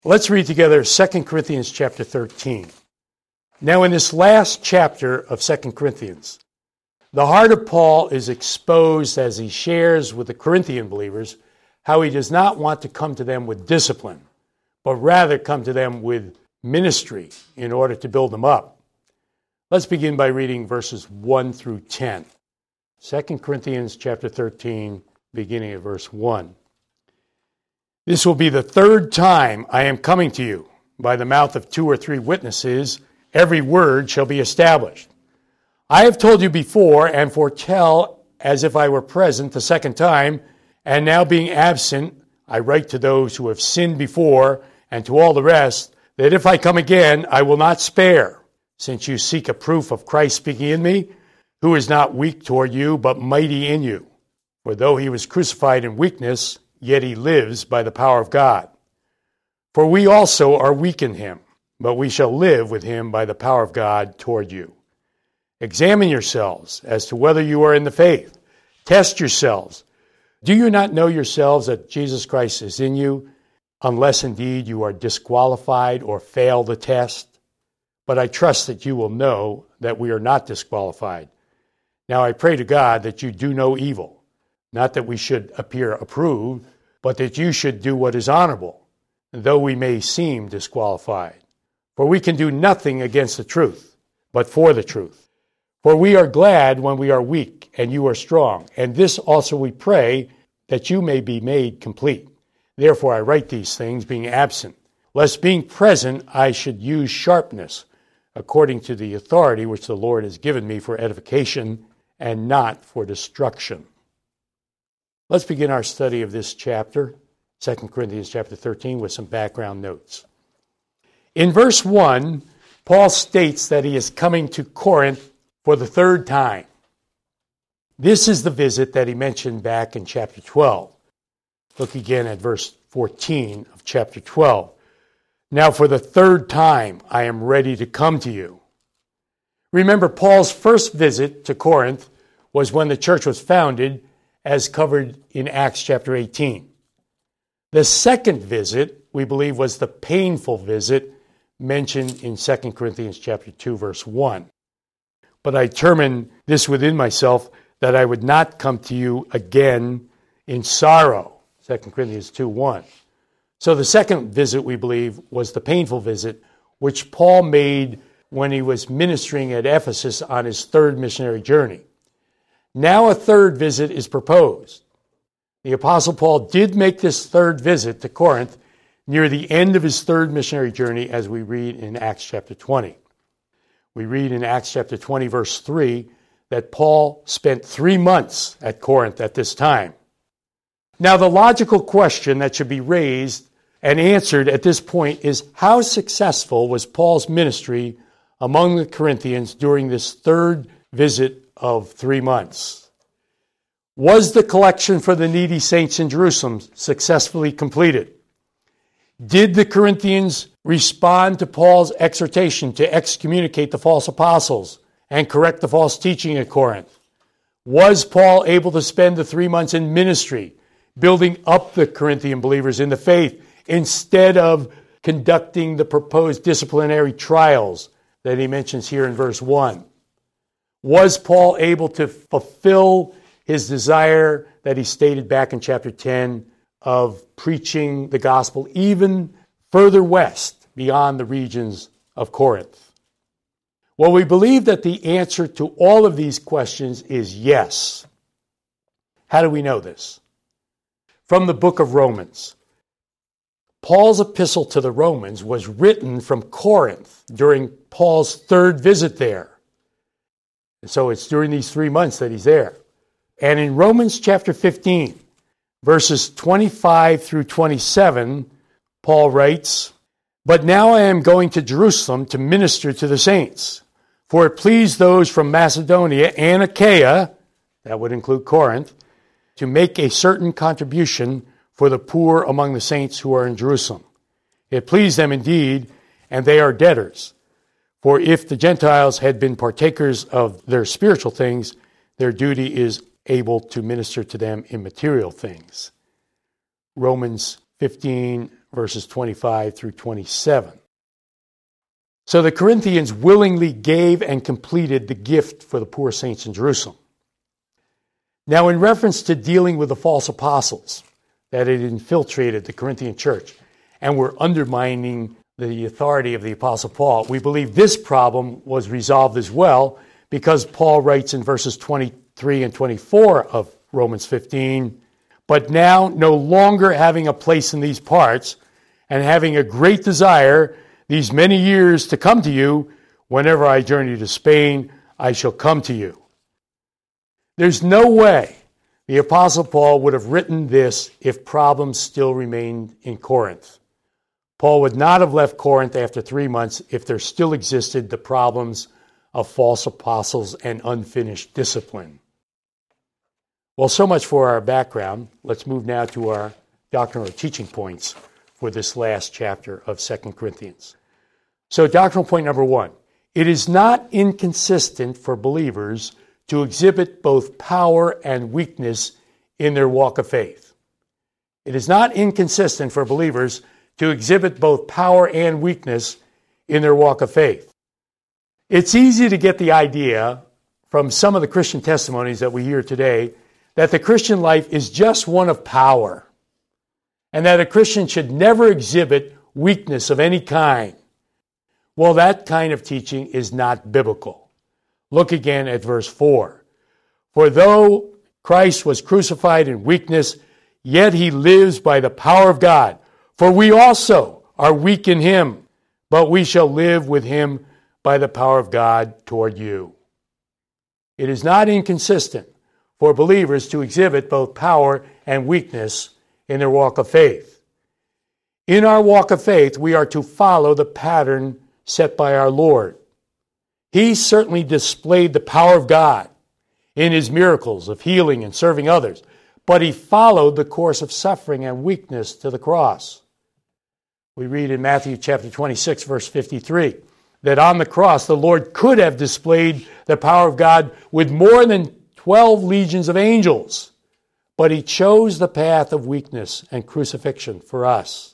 Let's read together 2 Corinthians chapter 13. Now in this last chapter of 2 Corinthians, the heart of Paul is exposed as he shares with the Corinthian believers how he does not want to come to them with discipline, but rather come to them with ministry in order to build them up. Let's begin by reading verses 1 through 10. 2 Corinthians chapter 13, beginning at verse 1. This will be the third time I am coming to you. By the mouth of 2 or 3 witnesses, every word shall be established. I have told you before and foretell as if I were present the second time, and now being absent, I write to those who have sinned before and to all the rest, that if I come again, I will not spare, since you seek a proof of Christ speaking in me, who is not weak toward you, but mighty in you. For though he was crucified in weakness, yet he lives by the power of God. For we also are weak in him, but we shall live with him by the power of God toward you. Examine yourselves as to whether you are in the faith. Test yourselves. Do you not know yourselves that Jesus Christ is in you, unless indeed you are disqualified or fail the test? But I trust that you will know that we are not disqualified. Now I pray to God that you do no evil, not that we should appear approved, but that you should do what is honorable, though we may seem disqualified. For we can do nothing against the truth, but for the truth. For we are glad when we are weak, and you are strong. And this also we pray, that you may be made complete. Therefore I write these things, being absent, lest being present I should use sharpness, according to the authority which the Lord has given me for edification, and not for destruction. Let's begin our study of this chapter, 2 Corinthians chapter 13, with some background notes. In verse 1, Paul states that he is coming to Corinth for the third time. This is the visit that he mentioned back in chapter 12. Look again at verse 14 of chapter 12. Now for the third time I am ready to come to you. Remember, Paul's first visit to Corinth was when the church was founded, as covered in Acts chapter 18. The second visit, we believe, was the painful visit mentioned in 2 Corinthians chapter 2, verse 1. But I determined this within myself, that I would not come to you again in sorrow, 2 Corinthians 2, 1. So the second visit, we believe, was the painful visit, which Paul made when he was ministering at Ephesus on his third missionary journey. Now a third visit is proposed. The Apostle Paul did make this third visit to Corinth near the end of his third missionary journey, as we read in Acts chapter 20. We read in Acts chapter 20, verse 3, that Paul spent 3 months at Corinth at this time. Now the logical question that should be raised and answered at this point is, how successful was Paul's ministry among the Corinthians during this third visit of 3 months? Was the collection for the needy saints in Jerusalem successfully completed? Did the Corinthians respond to Paul's exhortation to excommunicate the false apostles and correct the false teaching at Corinth? Was Paul able to spend the 3 months in ministry, building up the Corinthian believers in the faith, instead of conducting the proposed disciplinary trials that he mentions here in verse 1? Was Paul able to fulfill his desire that he stated back in chapter 10 of preaching the gospel even further west beyond the regions of Corinth? Well, we believe that the answer to all of these questions is yes. How do we know this? From the book of Romans. Paul's epistle to the Romans was written from Corinth during Paul's third visit there. So it's during these 3 months that he's there. And in Romans chapter 15, verses 25 through 27, Paul writes, "But now I am going to Jerusalem to minister to the saints, for it pleased those from Macedonia and Achaia," that would include Corinth, "to make a certain contribution for the poor among the saints who are in Jerusalem. It pleased them indeed, and they are debtors. For if the Gentiles had been partakers of their spiritual things, their duty is able to minister to them in material things." Romans 15, verses 25 through 27. So the Corinthians willingly gave and completed the gift for the poor saints in Jerusalem. Now, in reference to dealing with the false apostles that had infiltrated the Corinthian church and were undermining the authority of the Apostle Paul, we believe this problem was resolved as well, because Paul writes in verses 23 and 24 of Romans 15, "But now, no longer having a place in these parts, and having a great desire these many years to come to you, whenever I journey to Spain, I shall come to you." There's no way the Apostle Paul would have written this if problems still remained in Corinth. Paul would not have left Corinth after 3 months if there still existed the problems of false apostles and unfinished discipline. Well, so much for our background. Let's move now to our doctrinal teaching points for this last chapter of 2 Corinthians. So doctrinal point number 1, it is not inconsistent for believers to exhibit both power and weakness in their walk of faith. It is not inconsistent for believers to exhibit both power and weakness in their walk of faith. It's easy to get the idea from some of the Christian testimonies that we hear today that the Christian life is just one of power, and that a Christian should never exhibit weakness of any kind. Well, that kind of teaching is not biblical. Look again at verse 4. "For though Christ was crucified in weakness, yet he lives by the power of God. For we also are weak in him, but we shall live with him by the power of God toward you." It is not inconsistent for believers to exhibit both power and weakness in their walk of faith. In our walk of faith, we are to follow the pattern set by our Lord. He certainly displayed the power of God in his miracles of healing and serving others, but he followed the course of suffering and weakness to the cross. We read in Matthew chapter 26, verse 53, that on the cross the Lord could have displayed the power of God with more than 12 legions of angels, but he chose the path of weakness and crucifixion for us.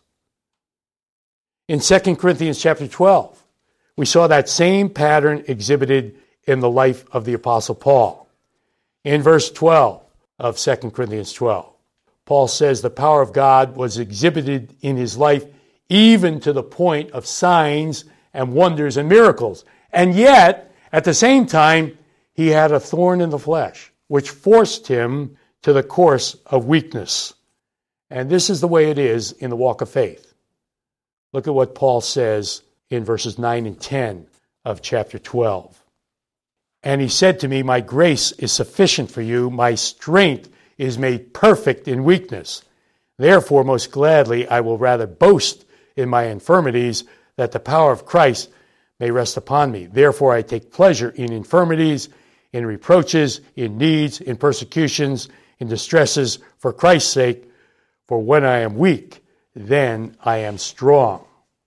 In 2 Corinthians chapter 12, we saw that same pattern exhibited in the life of the Apostle Paul. In verse 12 of 2 Corinthians 12, Paul says the power of God was exhibited in his life even to the point of signs and wonders and miracles. And yet, at the same time, he had a thorn in the flesh, which forced him to the course of weakness. And this is the way it is in the walk of faith. Look at what Paul says in verses 9 and 10 of chapter 12. "And he said to me, my grace is sufficient for you. My strength is made perfect in weakness. Therefore, most gladly, I will rather boast in my infirmities, that the power of Christ may rest upon me. Therefore, I take pleasure in infirmities, in reproaches, in needs, in persecutions, in distresses, for Christ's sake. For when I am weak, then I am strong."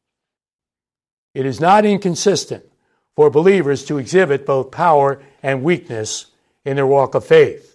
It is not inconsistent for believers to exhibit both power and weakness in their walk of faith.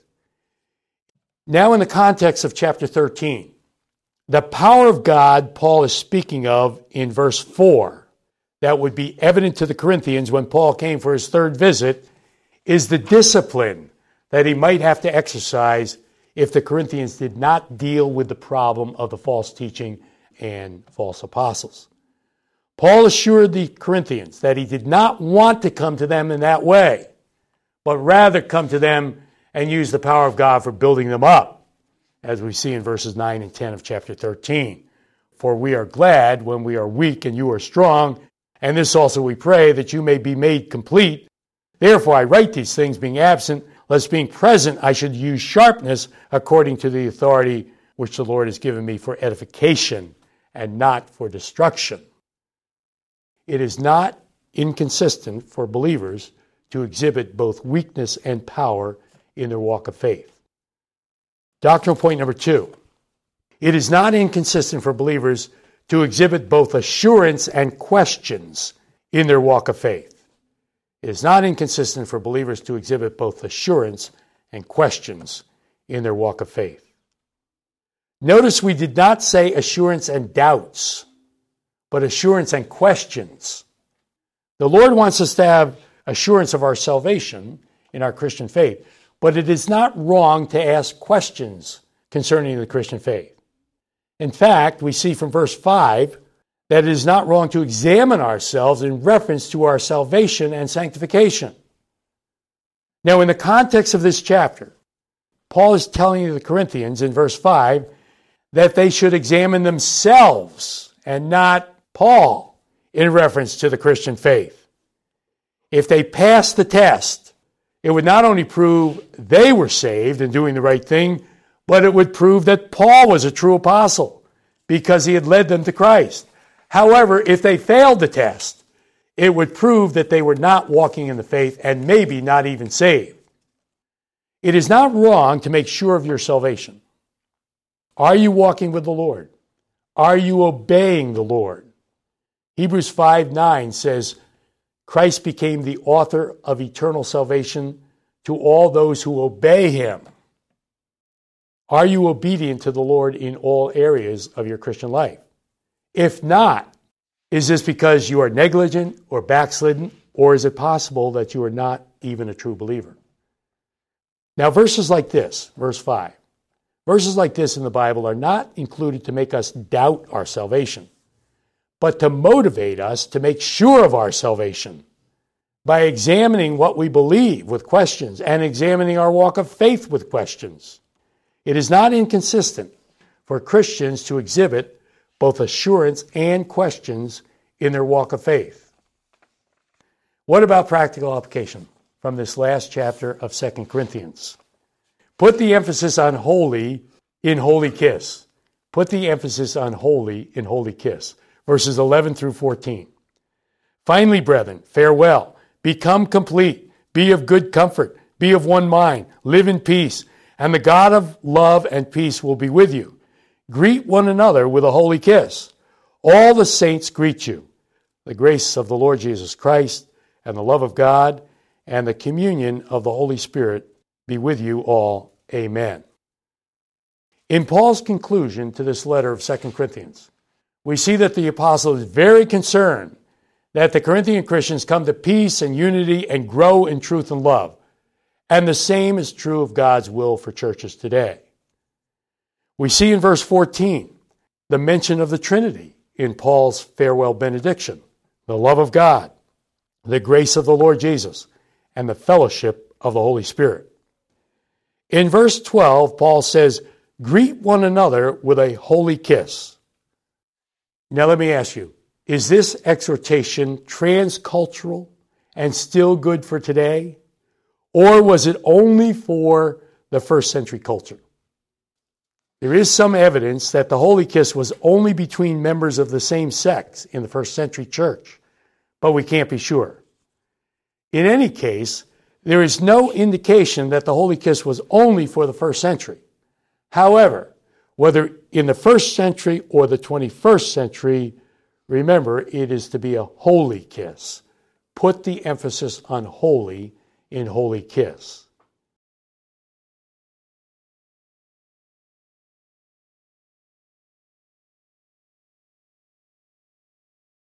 Now, in the context of chapter 13, the power of God Paul is speaking of in verse 4, that would be evident to the Corinthians when Paul came for his third visit, is the discipline that he might have to exercise if the Corinthians did not deal with the problem of the false teaching and false apostles. Paul assured the Corinthians that he did not want to come to them in that way, but rather come to them and use the power of God for building them up, as we see in verses 9 and 10 of chapter 13. "For we are glad when we are weak and you are strong, and this also we pray, that you may be made complete. Therefore I write these things being absent, lest being present I should use sharpness according to the authority which the Lord has given me for edification and not for destruction." It is not inconsistent for believers to exhibit both weakness and power in their walk of faith. Doctrinal point number 2. It is not inconsistent for believers to exhibit both assurance and questions in their walk of faith. It is not inconsistent for believers to exhibit both assurance and questions in their walk of faith. Notice we did not say assurance and doubts, but assurance and questions. The Lord wants us to have assurance of our salvation in our Christian faith, but it is not wrong to ask questions concerning the Christian faith. In fact, we see from verse 5 that it is not wrong to examine ourselves in reference to our salvation and sanctification. Now, in the context of this chapter, Paul is telling the Corinthians in verse 5 that they should examine themselves and not Paul in reference to the Christian faith. If they passed the test, it would not only prove they were saved and doing the right thing, but it would prove that Paul was a true apostle because he had led them to Christ. However, if they failed the test, it would prove that they were not walking in the faith and maybe not even saved. It is not wrong to make sure of your salvation. Are you walking with the Lord? Are you obeying the Lord? Hebrews 5:9 says, Christ became the author of eternal salvation to all those who obey him. Are you obedient to the Lord in all areas of your Christian life? If not, is this because you are negligent or backslidden, or is it possible that you are not even a true believer? Now, verses like this, verse 5, verses like this in the Bible are not included to make us doubt our salvation, but to motivate us to make sure of our salvation by examining what we believe with questions and examining our walk of faith with questions. It is not inconsistent for Christians to exhibit both assurance and questions in their walk of faith. What about practical application from this last chapter of 2 Corinthians? Put the emphasis on holy in holy kiss. Put the emphasis on holy in holy kiss. Verses 11 through 14. Finally, brethren, farewell. Become complete. Be of good comfort. Be of one mind. Live in peace. And the God of love and peace will be with you. Greet one another with a holy kiss. All the saints greet you. The grace of the Lord Jesus Christ and the love of God and the communion of the Holy Spirit be with you all. Amen. In Paul's conclusion to this letter of 2 Corinthians, we see that the apostle is very concerned that the Corinthian Christians come to peace and unity and grow in truth and love. And the same is true of God's will for churches today. We see in verse 14 the mention of the Trinity in Paul's farewell benediction, the love of God, the grace of the Lord Jesus, and the fellowship of the Holy Spirit. In verse 12, Paul says, greet one another with a holy kiss. Now let me ask you, is this exhortation transcultural and still good for today? Or was it only for the first century culture? There is some evidence that the holy kiss was only between members of the same sex in the first century church, but we can't be sure. In any case, there is no indication that the holy kiss was only for the first century. However, whether in the first century or the 21st century, remember, it is to be a holy kiss. Put the emphasis on holy in holy kiss.